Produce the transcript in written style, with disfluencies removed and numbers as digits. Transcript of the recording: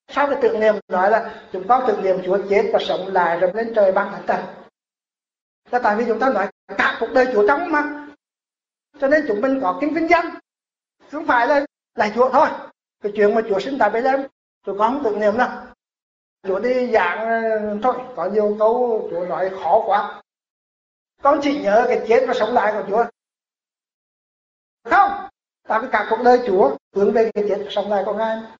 Sau cái tưởng niệm nói là chúng con tưởng niệm Chúa chết và sống lại rồi lên trời ban thánh thần. Là tại vì chúng ta nói cả cuộc đời Chúa trong mà, cho nên chúng mình có kính vinh danh, không phải là lại Chúa thôi. Cái chuyện mà Chúa sinh tại Bethlehem tụi con không tưởng niệm đâu. Chúa đi giảng thôi, có nhiều câu Chúa nói khó quá, con chỉ nhớ cái chết và sống lại của Chúa. Không, tại vì cả cuộc đời Chúa hướng về cái chết và sống lại của Ngài.